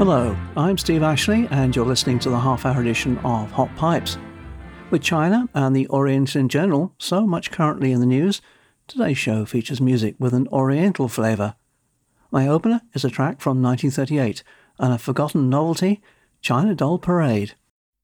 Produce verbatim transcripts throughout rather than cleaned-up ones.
Hello, I'm Steve Ashley and you're listening to the half-hour edition of Hot Pipes. With China and the Orient in general so much currently in the news, today's show features music with an Oriental flavour. My opener is a track from nineteen thirty-eight and a forgotten novelty, China Doll Parade.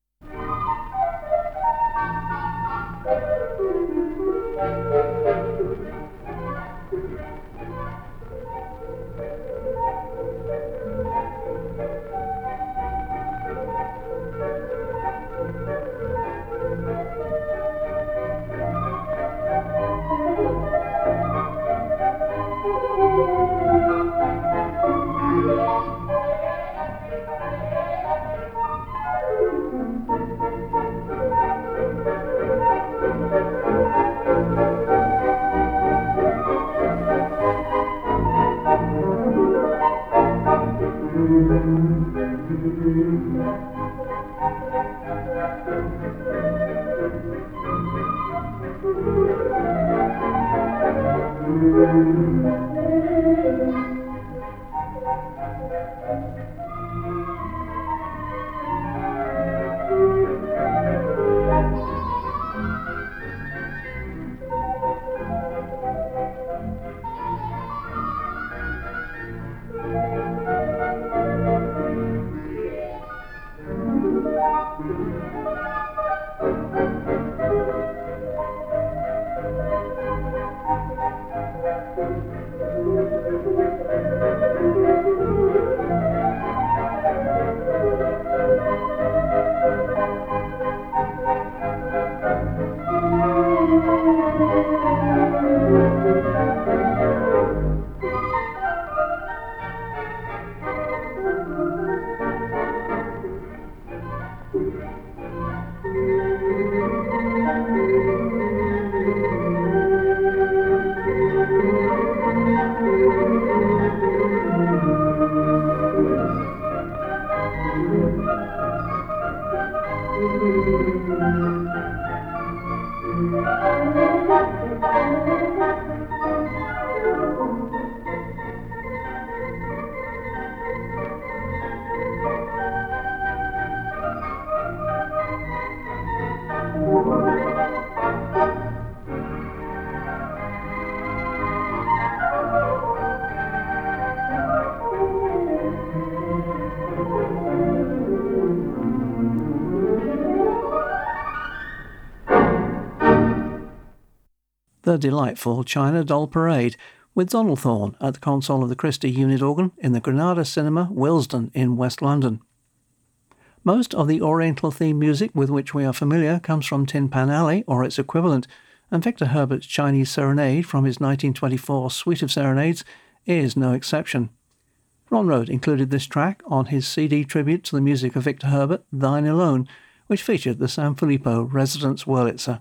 The delightful China Doll Parade, with Donald Thorne at the console of the Christie unit organ in the Granada Cinema, Willesden in West London. Most of the Oriental theme music with which we are familiar comes from Tin Pan Alley or its equivalent, and Victor Herbert's Chinese Serenade from his nineteen twenty-four Suite of Serenades is no exception. Ron Rode included this track on his C D tribute to the music of Victor Herbert, Thine Alone, which featured the San Filippo Residence Wurlitzer.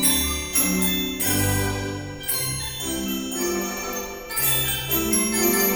Thank you.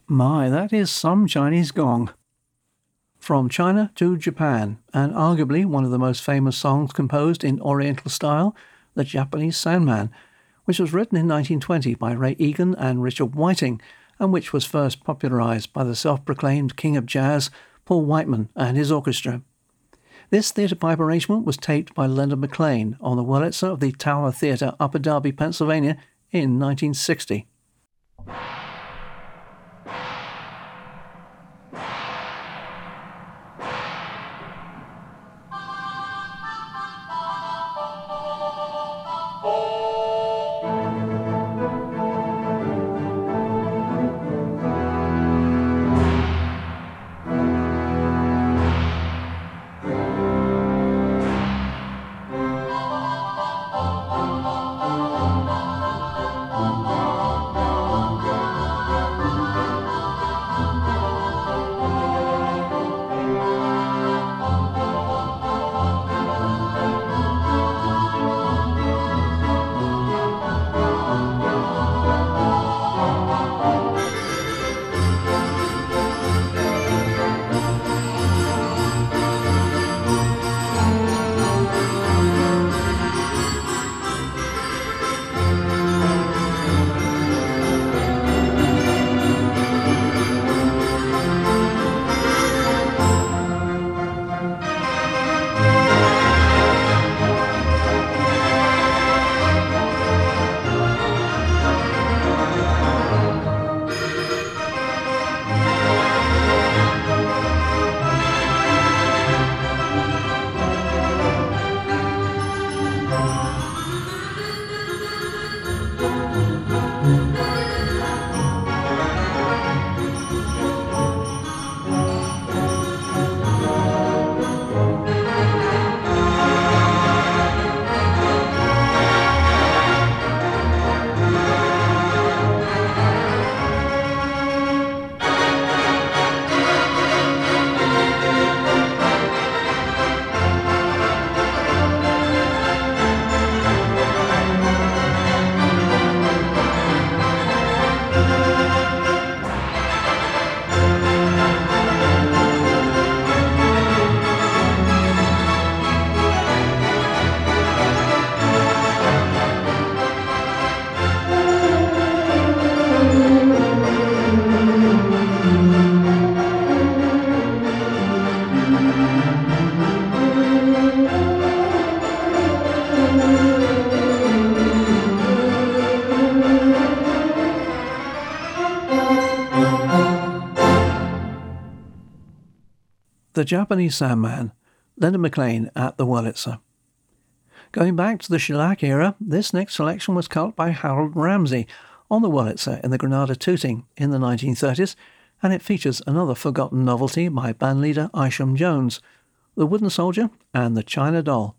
My, that is some Chinese gong. From China to Japan, and arguably one of the most famous songs composed in Oriental style, The Japanese Sandman, which was written in nineteen twenty by Ray Egan and Richard Whiting, and which was first popularized by the self-proclaimed king of jazz, Paul Whiteman, and his orchestra. This theatre pipe arrangement was taped by Leonard McLean on the Wurlitzer of the Tower Theatre, Upper Darby, Pennsylvania, in nineteen sixty. The Japanese Sandman, Leonard McLean at the Wurlitzer. Going back to the shellac era, this next selection was cut by Harold Ramsey on the Wurlitzer in the Granada Tooting in the nineteen thirties, and it features another forgotten novelty by bandleader Isham Jones, The Wooden Soldier and the China Doll.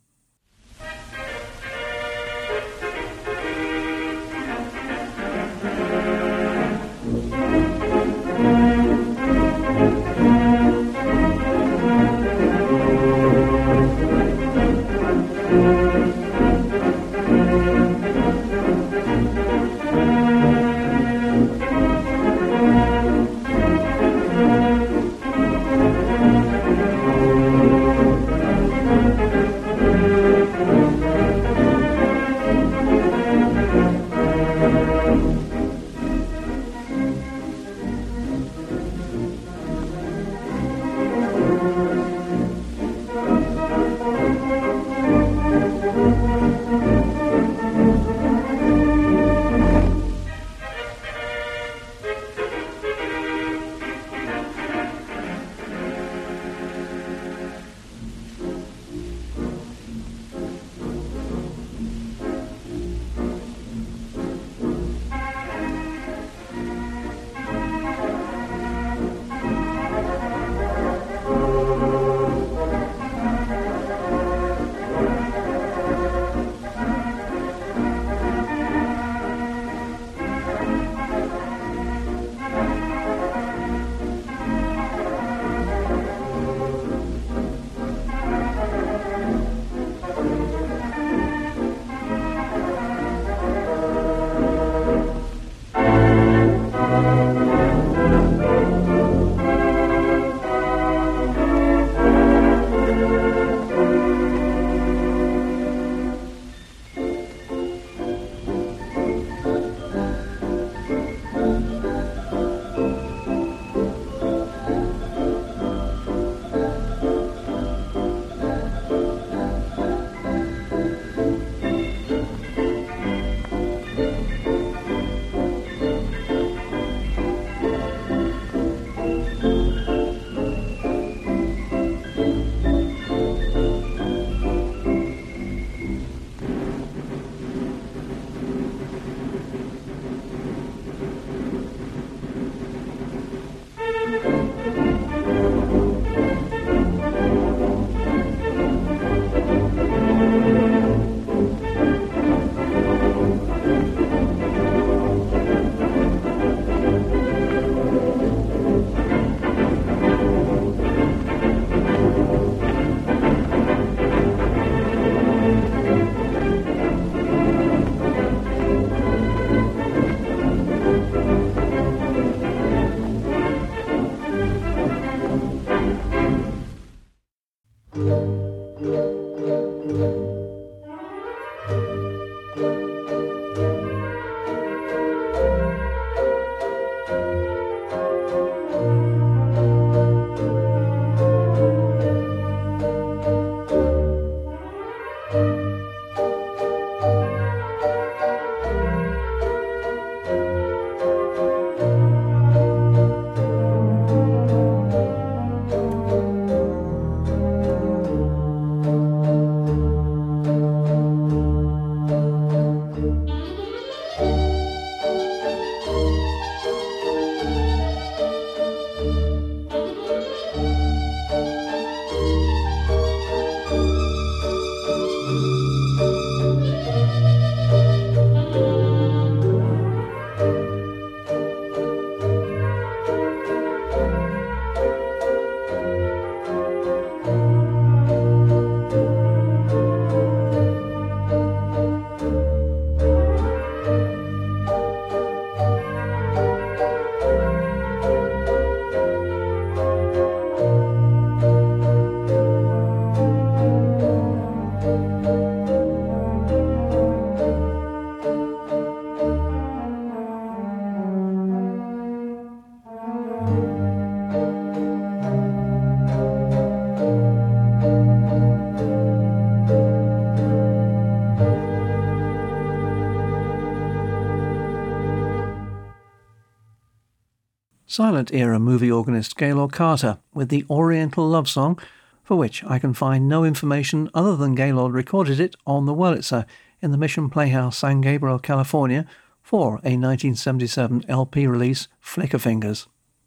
Silent-era movie organist Gaylord Carter with the Oriental Love Song, for which I can find no information other than Gaylord recorded it on the Wurlitzer in the Mission Playhouse, San Gabriel, California, for a nineteen seventy-seven L P release, Flicker Fingers.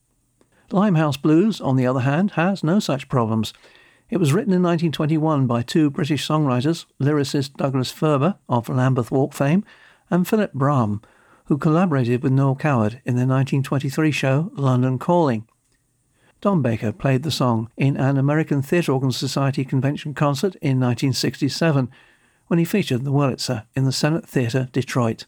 Limehouse Blues, on the other hand, has no such problems. It was written in nineteen twenty-one by two British songwriters, lyricist Douglas Ferber of Lambeth Walk fame and Philip Brahm, who collaborated with Noel Coward in their nineteen twenty-three show London Calling. Don Baker played the song in an American Theatre Organ Society convention concert in nineteen sixty-seven, when he featured the Wurlitzer in the Senate Theatre, Detroit.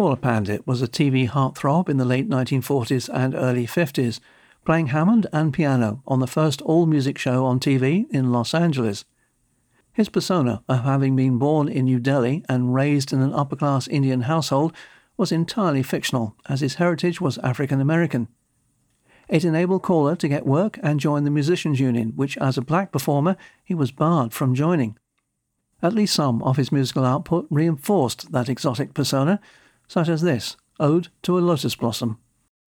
Caller Pandit was a T V heartthrob in the late nineteen forties and early fifties, playing Hammond and piano on the first all-music show on T V in Los Angeles. His persona of having been born in New Delhi and raised in an upper-class Indian household was entirely fictional, as his heritage was African-American. It enabled Caller to get work and join the Musicians Union, which as a black performer he was barred from joining. At least some of his musical output reinforced that exotic persona, such as this, Ode to a Lotus Blossom.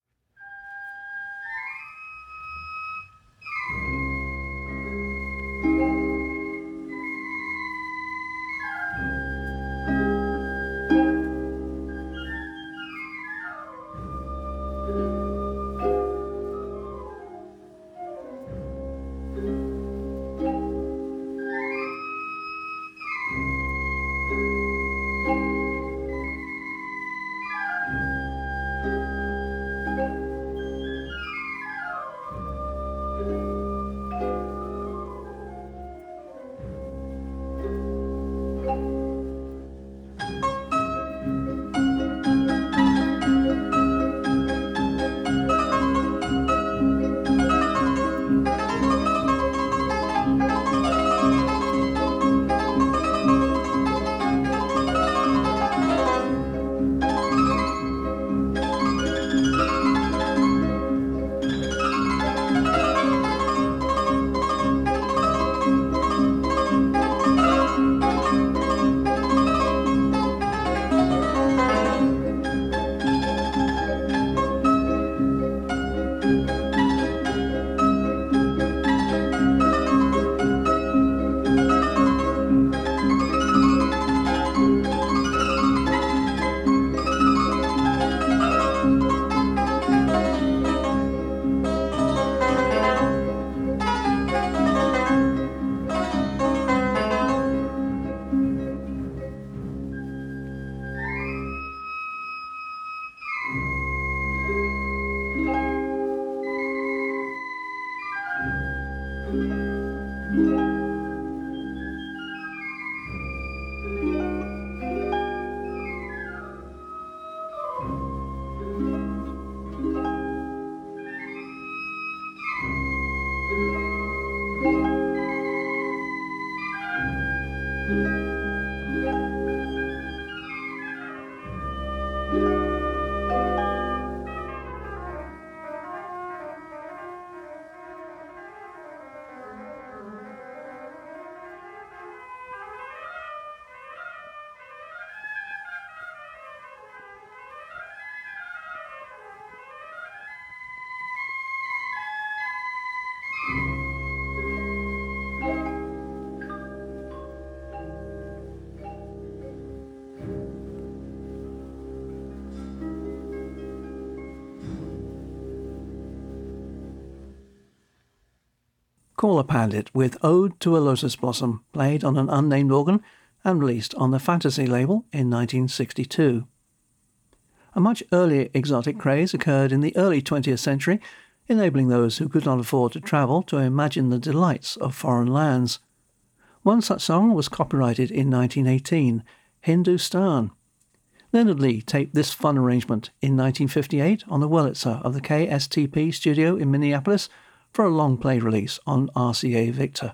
Caller Pandit with Ode to a Lotus Blossom, played on an unnamed organ and released on the Fantasy label in nineteen sixty-two. A much earlier exotic craze occurred in the early twentieth century, enabling those who could not afford to travel to imagine the delights of foreign lands. One such song was copyrighted in nineteen eighteen, Hindustan. Leonard Lee taped this fun arrangement in nineteen fifty-eight on the Wurlitzer of the K S T P studio in Minneapolis for a long-play release on R C A Victor.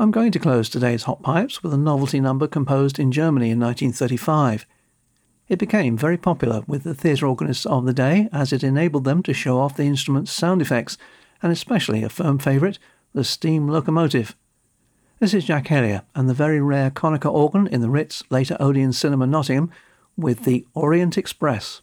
I'm going to close today's Hot Pipes with a novelty number composed in Germany in nineteen thirty-five. It became very popular with the theatre organists of the day as it enabled them to show off the instrument's sound effects, and especially a firm favourite, the steam locomotive. This is Jack Hellier and the very rare Konica organ in the Ritz, later Odeon Cinema Nottingham, with the Orient Express.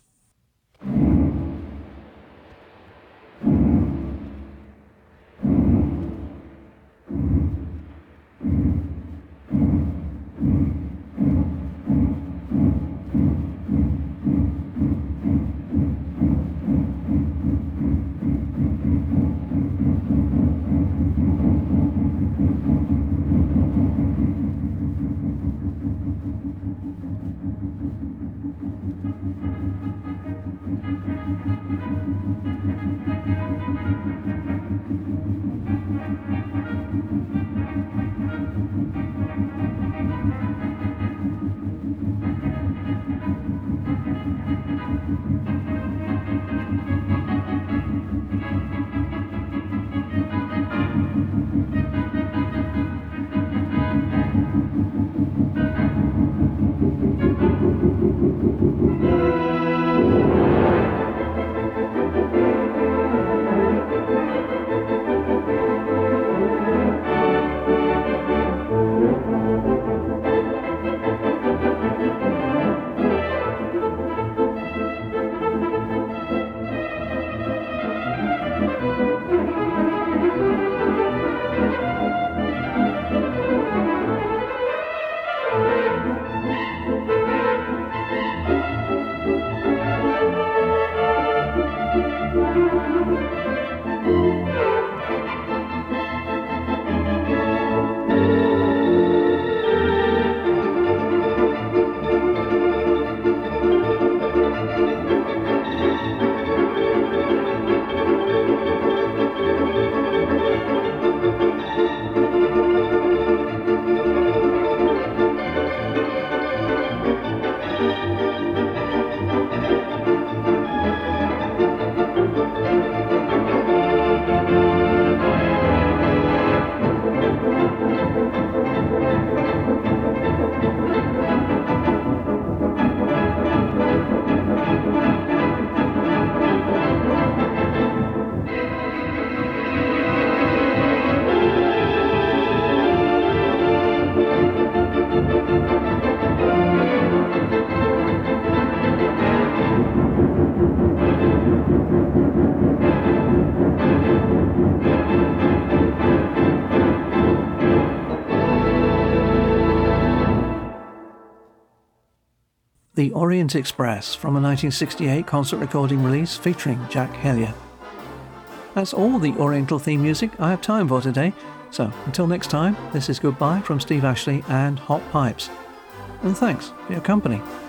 The Orient Express from a nineteen sixty-eight concert recording release featuring Jack Hellier. That's all the Oriental theme music I have time for today, so until next time, this is goodbye from Steve Ashley and Hot Pipes. And thanks for your company.